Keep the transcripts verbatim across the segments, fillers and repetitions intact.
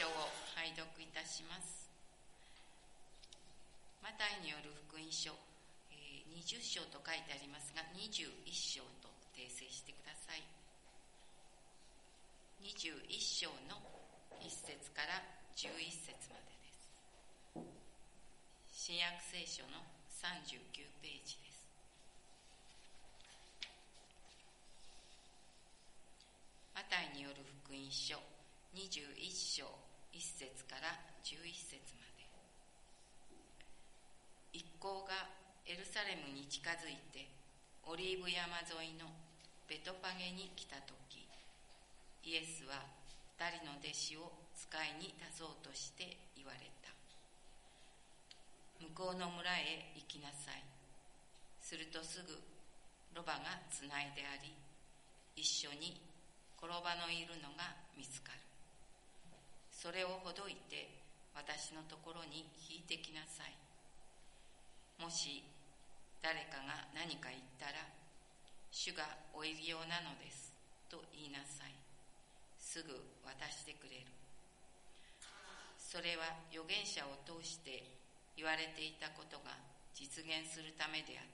章を拝読いたします。マタイによる福音書、えー、にじゅっ章と書いてありますが、にじゅういっ章と訂正してください。にじゅういっ章のいっ節からじゅういっ節までです。新約聖書のさんじゅうきゅうページです。マタイによる福音書にじゅういっ章いっ節からじゅういっ節まで。一行がエルサレムに近づいてオリーブ山沿いのベトパゲに来たとき、イエスは二人の弟子を使いに出そうとして言われた。向こうの村へ行きなさい。するとすぐロバがつないであり、一緒に転ばのいるのが見つかる。それをほどいて私のところに引いてきなさい。もし誰かが何か言ったら、主がお入り用なのですと言いなさい。すぐ渡してくれる。それは預言者を通して言われていたことが実現するためであった。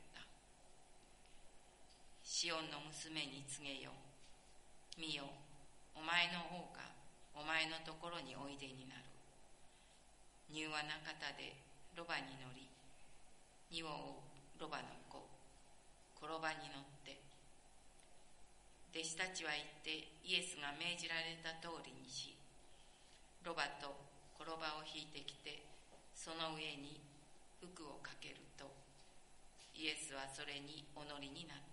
シオンの娘に告げよ。見よ、お前の王がお前のところにおいでになる。柔和な方でロバに乗り、荷を追うロバの子、転ばに乗って。弟子たちは言ってイエスが命じられた通りにし、ロバと転ばを引いてきて、その上に服をかけると、イエスはそれにお乗りになった。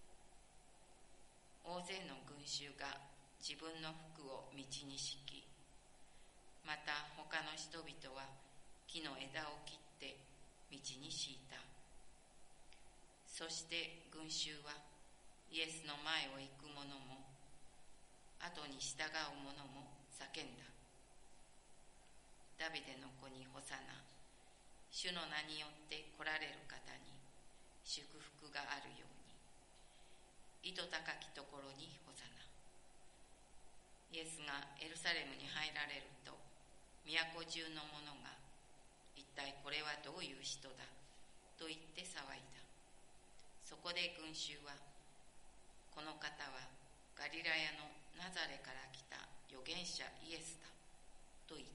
大勢の群衆が自分の服を道に敷き、また他の人々は木の枝を切って道に敷いた。そして群衆はイエスの前を行く者も後に従う者も叫んだ。ダビデの子にホサナ、主の名によって来られる方に祝福があるように。糸高きところにホサナ。イエスがエルサレムに入られると、都中の者が一体これはどういう人だと言って騒いだ。そこで群衆は、この方はガリラヤのナザレから来た預言者イエスだと言った。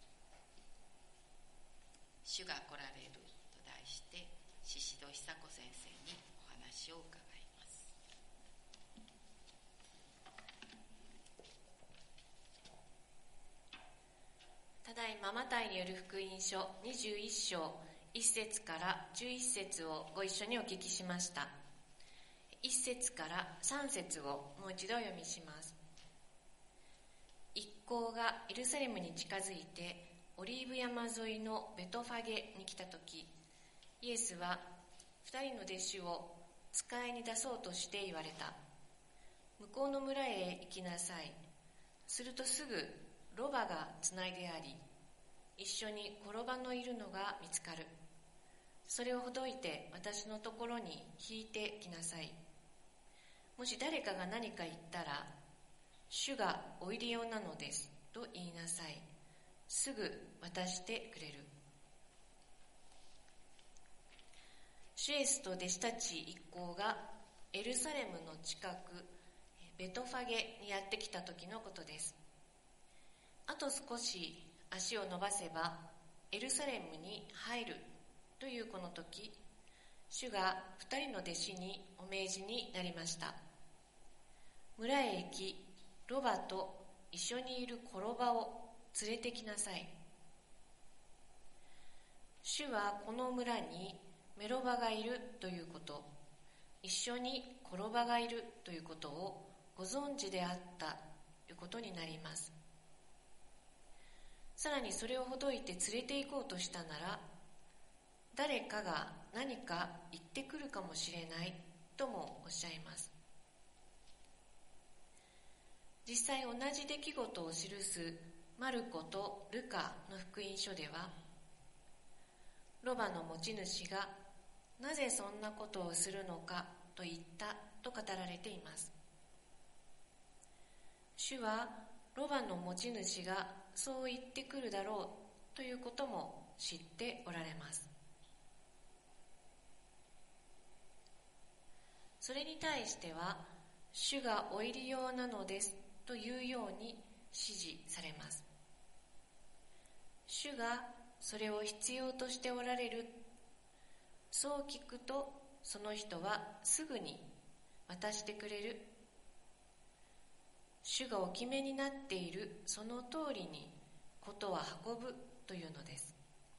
主が来られると題して宍戸久子先生にお話を伺います。 ただいまマタイによる福音書にじゅういっ章いっ節からじゅういっ節をご一緒にお聞きしました。いっ節からさん節をもう一度お読みします。一行がエルサレムに近づいてオリーブ山沿いのベトファゲに来たとき、イエスは二人の弟子を使いに出そうとして言われた。向こうの村へ行きなさい。するとすぐロバがつないであり、一緒に転ばのいるのが見つかる。それをほどいて私のところに引いてきなさい。もし誰かが何か言ったら、主がお入り用なのですと言いなさい。すぐ渡してくれる。主イエスと弟子たち一行がエルサレムの近くベトファゲにやってきた時のことです。あと少し足を伸ばせばエルサレムに入るというこの時、主が二人の弟子にお命じになりました。村へ行き、ロバと一緒にいる転ばを連れてきなさい。主はこの村にメロバがいるということ、一緒に転ばがいるということをご存知であったということになります。さらにそれをほどいて連れて行こうとしたなら、誰かが何か言ってくるかもしれないともおっしゃいます。実際同じ出来事を記すマルコとルカの福音書では、ロバの持ち主がなぜそんなことをするのかと言ったと語られています。主はロバの持ち主がそう言ってくるだろうということも知っておられます。それに対しては、主がお入り用なのですというように指示されます。主がそれを必要としておられる、そう聞くとその人はすぐに渡してくれる。主がお決めになっているその通りにことは運ぶというのです。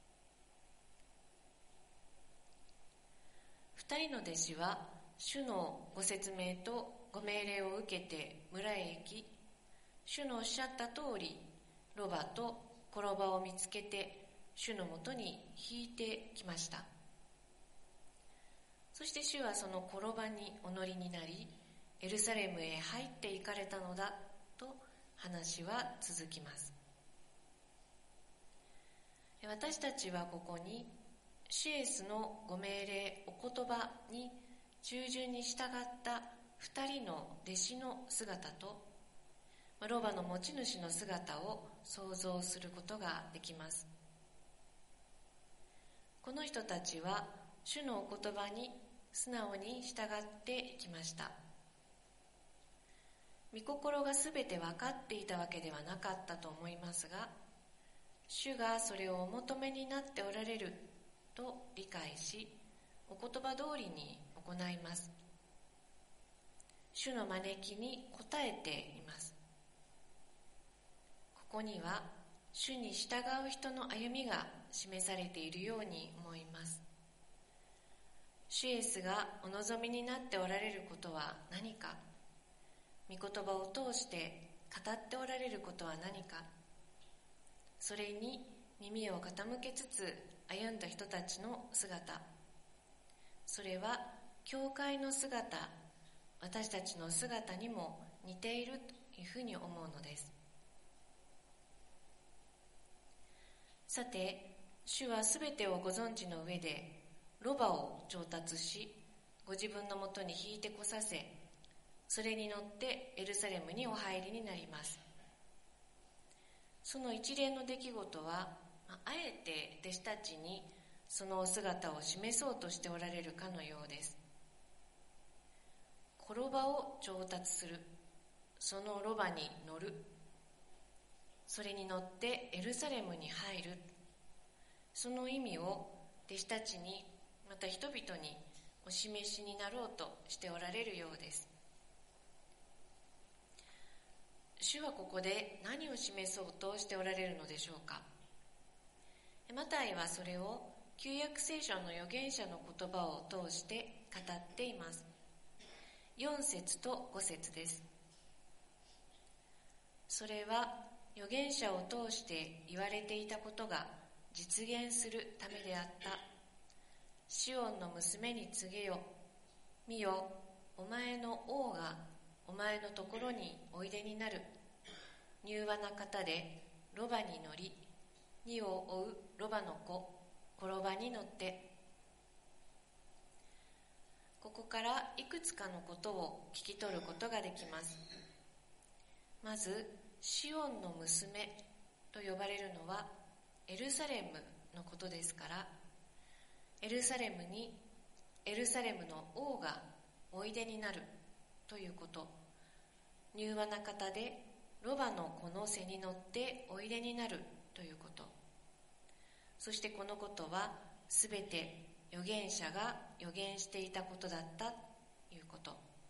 二人の弟子は主のご説明とご命令を受けて村へ行き、主のおっしゃった通りロバと転ばを見つけて主のもとに引いてきました。そして主はその転ばにお乗りになり、エルサレムへ入って行かれたのだと話は続きます。私たちはここに主イエスのご命令お言葉に従順に従った二人の弟子の姿とロバの持ち主の姿を想像することができます。この人たちは主のお言葉に素直に従っていきました。御心がすべて分かっていたわけではなかったと思いますが、主がそれをお求めになっておられると理解し、お言葉通りに行います。主の招きに応えています。ここには主に従う人の歩みが示されているように思います。主イエスがお望みになっておられることは何か、御言葉を通して語っておられることは何か、それに耳を傾けつつ歩んだ人たちの姿、それは教会の姿、私たちの姿にも似ているというふうに思うのです。さて、主はすべてをご存知の上でロバを調達し、ご自分のもとに引いてこさせ、それに乗ってエルサレムにお入りになります。その一連の出来事は、あえて弟子たちにそのお姿を示そうとしておられるかのようです。転ばを調達する、そのロバに乗る、それに乗ってエルサレムに入る、その意味を弟子たちにまた人々にお示しになろうとしておられるようです。主はここで何を示そうとしておられるのでしょうか。マタイはそれを旧約聖書の預言者の言葉を通して語っています。よん節とご節です。それは預言者を通して言われていたことが実現するためであった。シオンの娘に告げよ。見よ、お前の王がお前のところにおいでになる。柔和な方でロバに乗り、荷を追うロバの子、転ばに乗って。ここからいくつかのことを聞き取ることができます。まず、シオンの娘と呼ばれるのはエルサレムのことですから、エルサレムにエルサレムの王がおいでになるということ、柔和な方でロバの子の背に乗っておいでになるということ、そしてこのことはすべて預言者が預言していたことだったということ。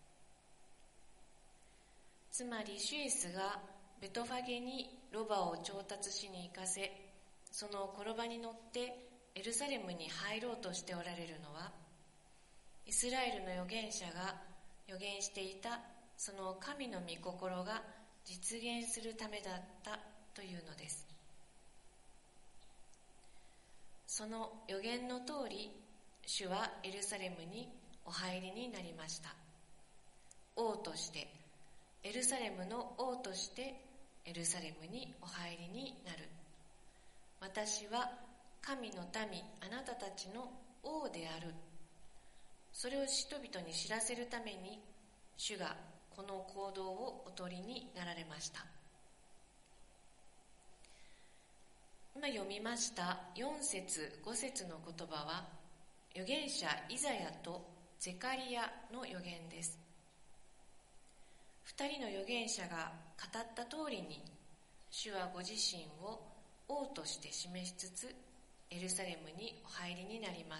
つまり主イエスがベトファゲにロバを調達しに行かせ、その転ばに乗ってエルサレムに入ろうとしておられるのは、イスラエルの預言者が預言していたその神の御心が実現するためだったというのです。その預言の通り、主はエルサレムにお入りになりました。王として、エルサレムの王としてエルサレムにお入りになる。私は神の民、あなたたちの王である。それを人々に知らせるために、主がこの行動をお取りになられました。 今読みましたよん節ご節の言葉は、預言者イザヤとゼカリヤの預言です。二人の預言者が語った通りに、主はご自身を王として示しつつ、エルサレムにお入りになります。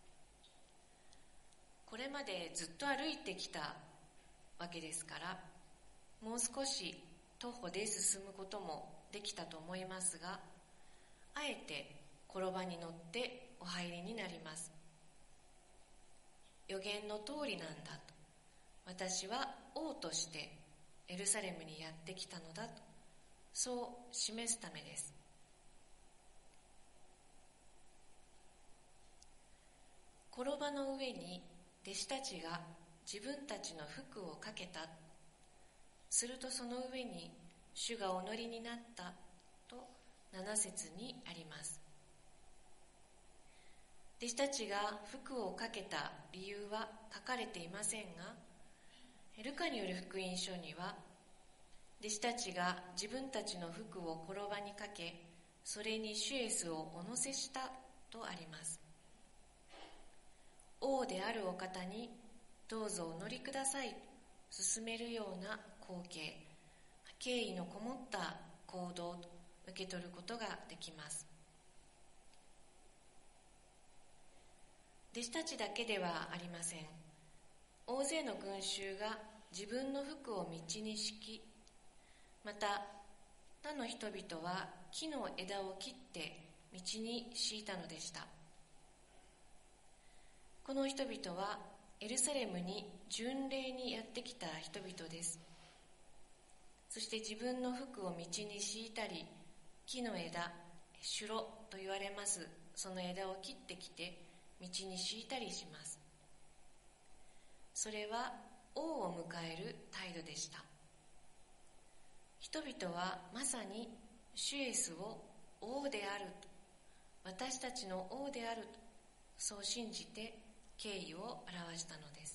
これまでずっと歩いてきたわけですから、もう少し徒歩で進むこともできたと思いますが、あえて転ばに乗ってお入りになります。預言の通りなんだと、私は王としてエルサレムにやってきたのだと、そう示すためです。転ばの上に弟子たちが自分たちの服をかけた。するとその上に主がお乗りになったとなな節にあります。弟子たちが服をかけた理由は書かれていませんが、ルカによる福音書には、弟子たちが自分たちの服を転ばにかけ、それに主イエスをお乗せしたとあります。王であるお方にどうぞお乗りくださいと勧めるような光景、敬意のこもった行動と受け取ることができます。弟子たちだけではありません。大勢の群衆が自分の服を道に敷き、また他の人々は木の枝を切って道に敷いたのでした。この人々はエルサレムに巡礼にやってきた人々です。そして自分の服を道に敷いたり、木の枝、シュロと言われますその枝を切ってきて道に敷いたりします。それは王を迎える態度でした。人々はまさに主イエスを王であると、私たちの王であると、そう信じて敬意を表したのです。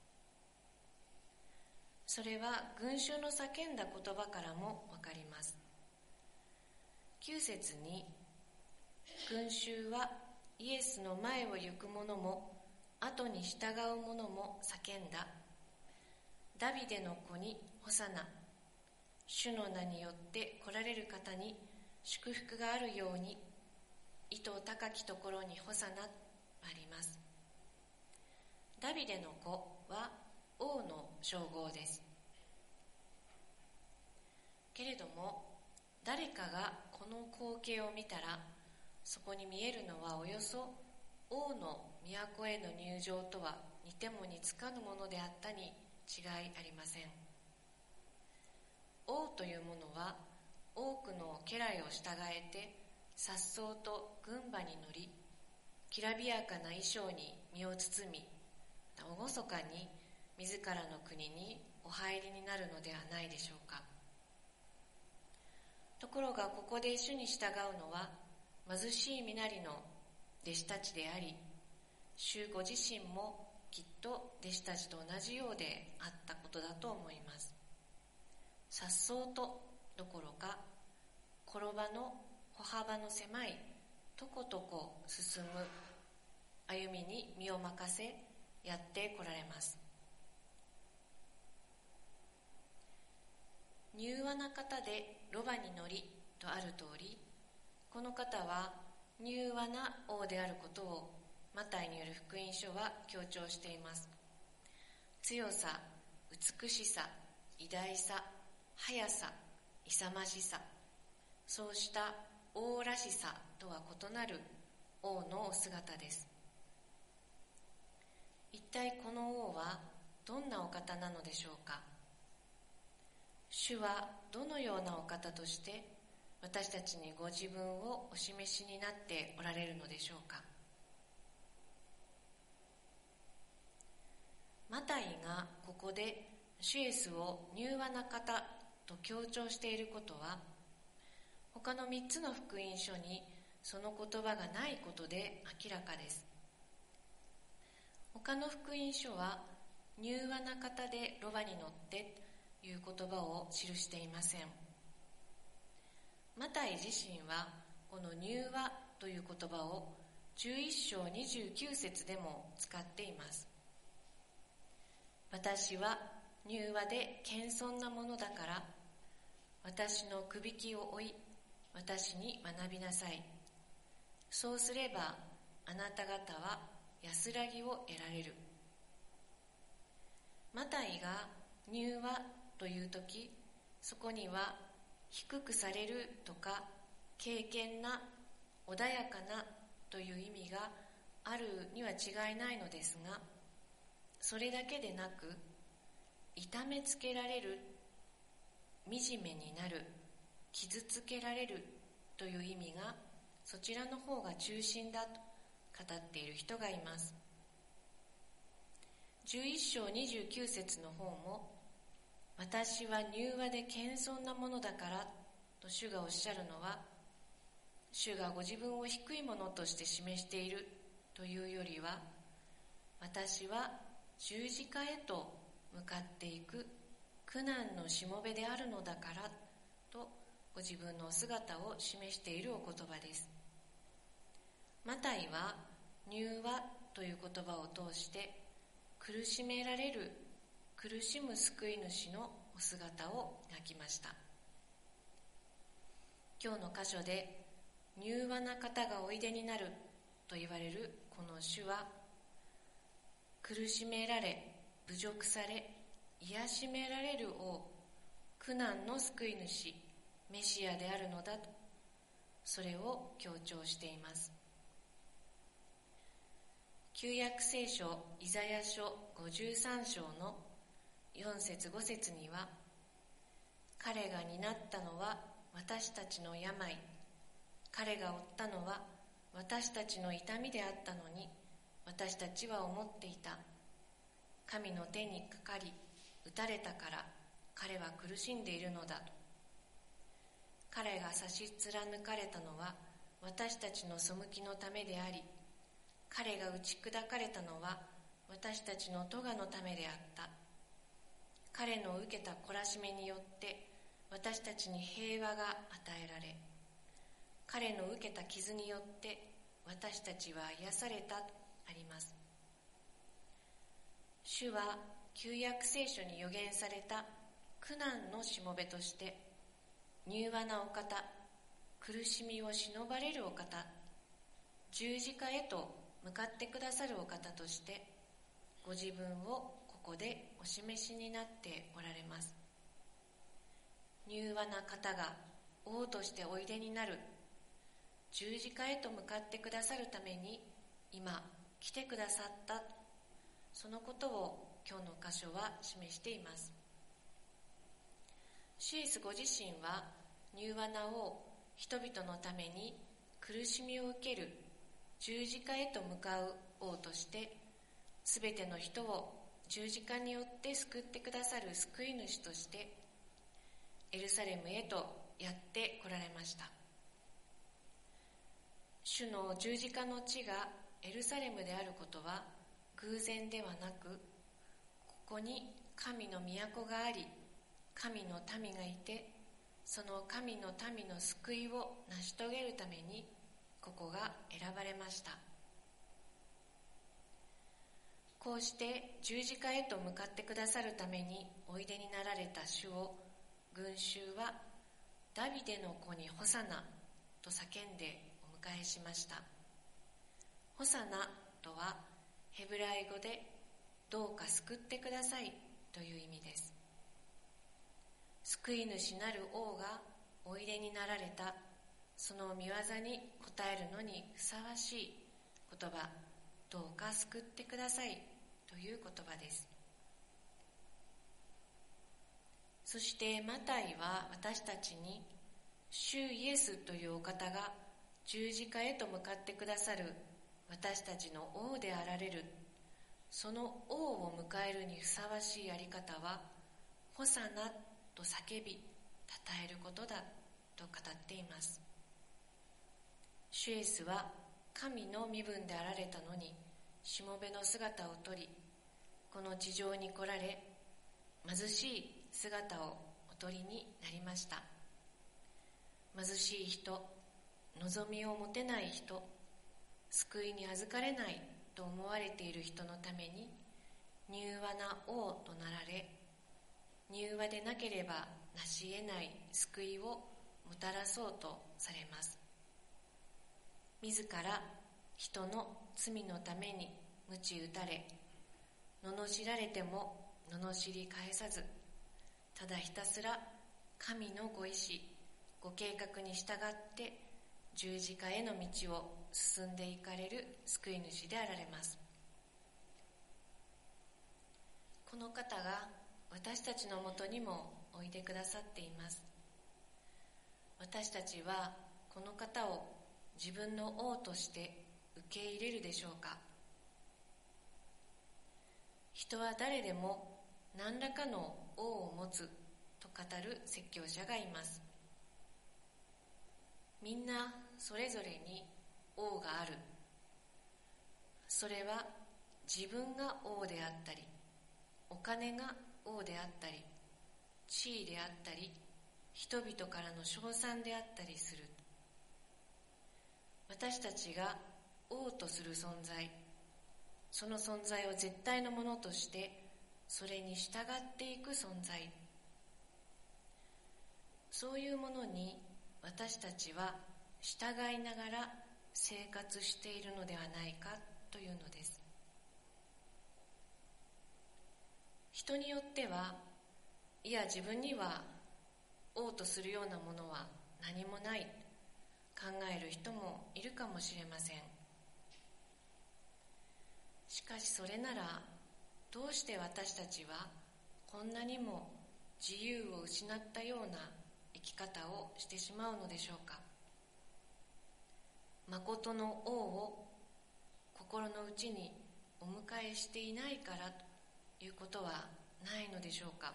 それは群衆の叫んだ言葉からもわかります。きゅう節に、群衆はイエスの前を行く者も後に従う者も叫んだ。ダビデの子にホサナ、主の名によって来られる方に祝福があるように、意図高きところにホサナあります。ダビデの子は王の称号です。けれども誰かがこの光景を見たら、そこに見えるのはおよそ王の都への入場とは似ても似つかぬものであったに違いありません。王というものは多くの家来を従えて颯爽と軍馬に乗り、きらびやかな衣装に身を包み、厳かに自らの国にお入りになるのではないでしょうか。ところがここで主に従うのは貧しい身なりの弟子たちであり、主ご自身もきっと弟子たちと同じようであったことだと思います。颯爽とどころか、転ばの歩幅の狭いとことこ進む歩みに身を任せやって来られます。柔和な方でロバに乗りとある通り、この方は柔和な王であることをマタイによる福音書は強調しています。強さ、美しさ、偉大さ、速さ、勇ましさ、そうした王らしさとは異なる王のお姿です。一体この王はどんなお方なのでしょうか。主はどのようなお方として私たちにご自分をお示しになっておられるのでしょうか。マタイがここで主イエスを柔和な方と強調していることは、他のみっつの福音書にその言葉がないことで明らかです。他の福音書は柔和な方でロバに乗ってという言葉を記していません。マタイ自身はここの柔和という言葉をじゅういっ章にじゅうきゅう節でも使っています。私は柔和で謙遜なものだから、私のくびきを追い、私に学びなさい。そうすればあなた方は安らぎを得られる。マタイが柔和というとき、そこには低くされるとか敬虔な、穏やかなという意味があるには違いないのですが、それだけでなく、痛めつけられる、惨めになる、傷つけられるという意味がそちらの方が中心だと語っている人がいます。じゅういっ章にじゅうきゅう節の方も、私は柔和で謙遜なものだからと主がおっしゃるのは、主がご自分を低いものとして示しているというよりは、私は十字架へと向かっていく苦難のしもべであるのだからとご自分の姿を示しているお言葉です。マタイは柔和という言葉を通して苦しめられる、苦しむ救い主のお姿を描きました。今日の箇所で柔和な方がおいでになると言われるこの主は、苦しめられ、侮辱され、癒しめられる王、苦難の救い主、メシアであるのだと、それを強調しています。旧約聖書イザヤ書ごじゅうさん章のよん節ご節には、彼が担ったのは私たちの病、彼が負ったのは私たちの痛みであったのに、私たちは思っていた。神の手にかかり打たれたから彼は苦しんでいるのだと。彼が差し貫かれたのは私たちの背きのためであり、彼が打ち砕かれたのは私たちの咎のためであった。彼の受けた懲らしめによって私たちに平和が与えられ、彼の受けた傷によって私たちは癒されたとあります。主は旧約聖書に予言された苦難のしもべとして、柔和なお方、苦しみを忍ばれるお方、十字架へと向かってくださるお方として、ご自分をここでお示しになっておられます。柔和な方が王としておいでになる、十字架へと向かってくださるために今来てくださった、そのことを今日の箇所は示しています。主イエスご自身は柔和な王、人々のために苦しみを受ける十字架へと向かう王として、すべての人を十字架によって救ってくださる救い主としてエルサレムへとやって来られました。主の十字架の地がエルサレムであることは偶然ではなく、ここに神の都があり、神の民がいて、その神の民の救いを成し遂げるためにここが選ばれました。こうして十字架へと向かってくださるためにおいでになられた主を、群衆はダビデの子にホサナと叫んでお迎えしました。ホサナとはヘブライ語でどうか救ってくださいという意味です。救い主なる王がおいでになられた、その御業に応えるのにふさわしい言葉、どうか救ってくださいという言葉です。そしてマタイは私たちに、主イエスというお方が十字架へと向かってくださる私たちの王であられる、その王を迎えるにふさわしいあり方は、ホサナと叫び称えることだと語っています。主イエスは神の身分であられたのに、しもべの姿をとり、この地上に来られ、貧しい姿をおとりになりました。貧しい人、 望みを持てない人、救いに預かれないと思われている人のために柔和な王となられ、柔和でなければなし得ない救いをもたらそうとされます。自ら人の罪のために鞭打たれ、罵られても罵り返さず、ただひたすら神のご意志、ご計画に従って十字架への道を進んでいかれる救い主であられます。この方が私たちのもとにもおいでくださっています。私たちはこの方を自分の王として受け入れるでしょうか。人は誰でも何らかの王を持つと語る説教者がいます。みんなそれぞれに王がある。それは自分が王であったり、お金が王であったり、地位であったり、人々からの称賛であったりする。私たちが王とする存在、その存在を絶対のものとしてそれに従っていく存在、そういうものに私たちは従いながら生活しているのではないかというのです。人によっては、いや自分には王とするようなものは何もない、考える人もいるかもしれません。しかしそれなら、どうして私たちはこんなにも自由を失ったような生き方をしてしまうのでしょうか。誠の王を心の内にお迎えしていないからということはないのでしょうか。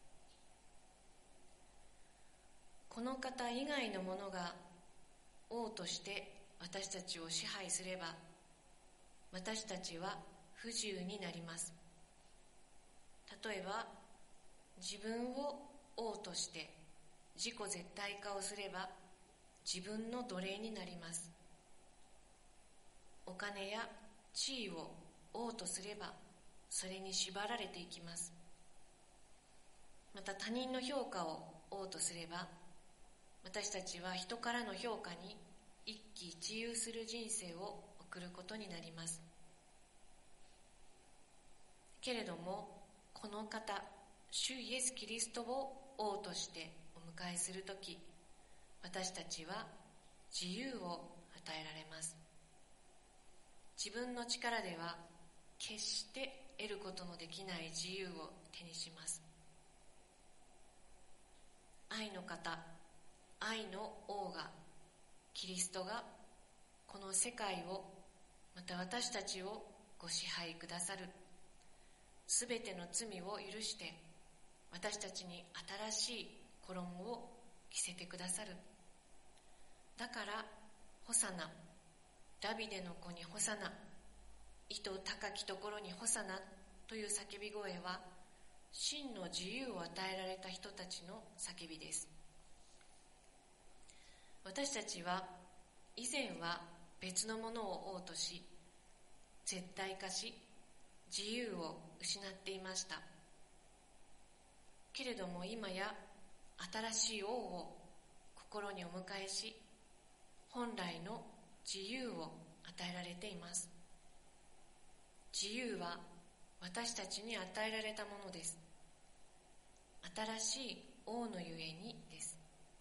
この方以外のものが王として私たちを支配すれば、私たちは不自由になります。例えば、自分を王として自己絶対化をすれば自分の奴隷になります。お金や地位を王とすればそれに縛られていきます。また他人の評価を王とすれば、私たちは人からの評価に一喜一憂する人生を送ることになります。けれども、この方、主イエス・キリストを王としてお迎えするとき、私たちは自由を与えられます。自分の力では決して得ることのできない自由を手にします。愛の方、愛の王が、キリストがこの世界を、また私たちをご支配くださる。すべての罪を許して私たちに新しい衣を着せてくださる。だからホサナ、ダビデの子にホサナ、意図高きところにホサナという叫び声は、真の自由を与えられた人たちの叫びです。私たちは以前は別のものを王とし、絶対化し、自由を失っていました。けれども今や新しい王を心にお迎えし、本来の自由を与えられています。自由は私たちに与えられたものです。新しい王のゆえにです。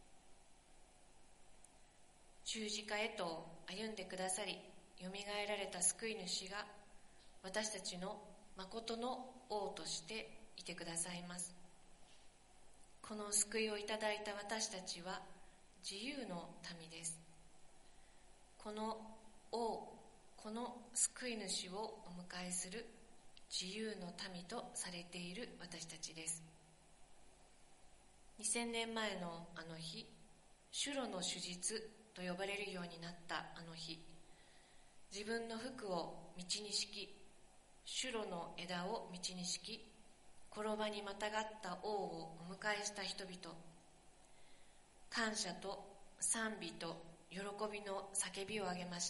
十字架へと歩んでくださり、よみがえられた救い主が私たちの誠の王としていてくださいます。この救いをいただいた私たちは自由の民です。この王、この救い主をお迎えする自由の民とされている私たちです。にせんねんまえのあの日、主路の主実と呼ばれるようになったあの日、自分の服を道に敷き、シュロの枝を道に敷き、転ばにまたがった王をお迎えした人々、感謝と賛美と喜びの叫びを上げました。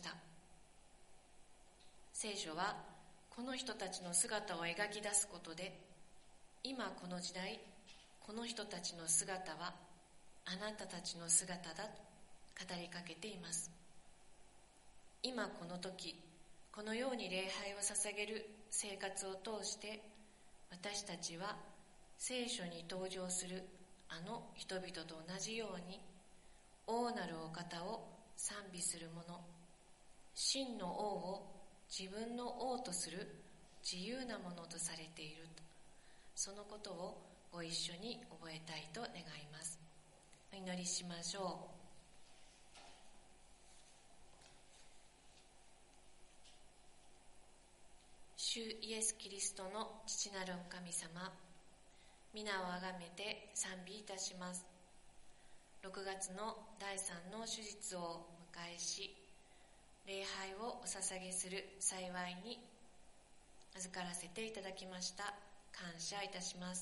聖書はこの人たちの姿を描き出すことで、今この時代、この人たちの姿はあなたたちの姿だと語りかけています。今この時、このように礼拝を捧げる生活を通して、私たちは聖書に登場するあの人々と同じように、王なるお方を賛美する者、真の王を自分の王とする自由なものとされていると、そのことをご一緒に覚えたいと願います。お祈りしましょう。主イエス・キリストの父なるお神様、皆をあがめて賛美いたします。ろくがつのだいさんの手術を迎えし、礼拝をお捧げする幸いに預からせていただきました。感謝いたします。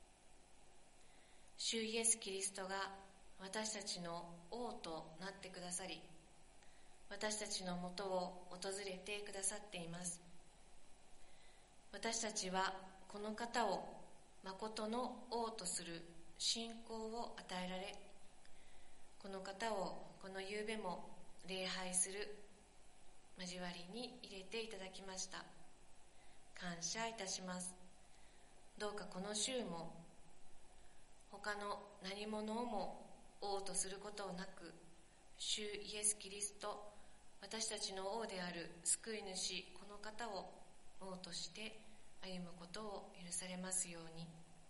主イエス・キリストが私たちの王となってくださり、私たちのもとを訪れてくださっています。私たちはこの方を誠の王とする信仰を与えられ、この方をこの夕べも礼拝する交わりに入れていただきました。感謝いたします。どうかこの週も他の何者をも王とすることなく、主イエス・キリスト、私たちの王である救い主この方を王として歩むことを許されますように。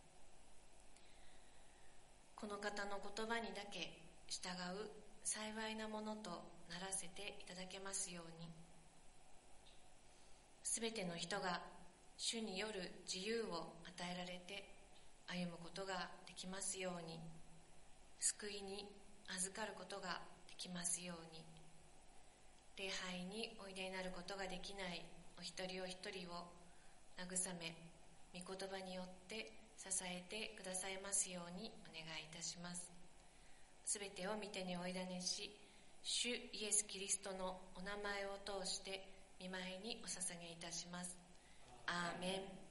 この方の言葉にだけ従う幸いなものとならせていただけますように。すべての人が主による自由を与えられて歩むことができますように、救いに預かることができますように。礼拝においでになることができないお一人お一人を慰め、御言葉によって支えてくださいますようにお願いいたします。すべてを御手にお委ねし、主イエス・キリストのお名前を通して御前にお捧げいたします。アーメン。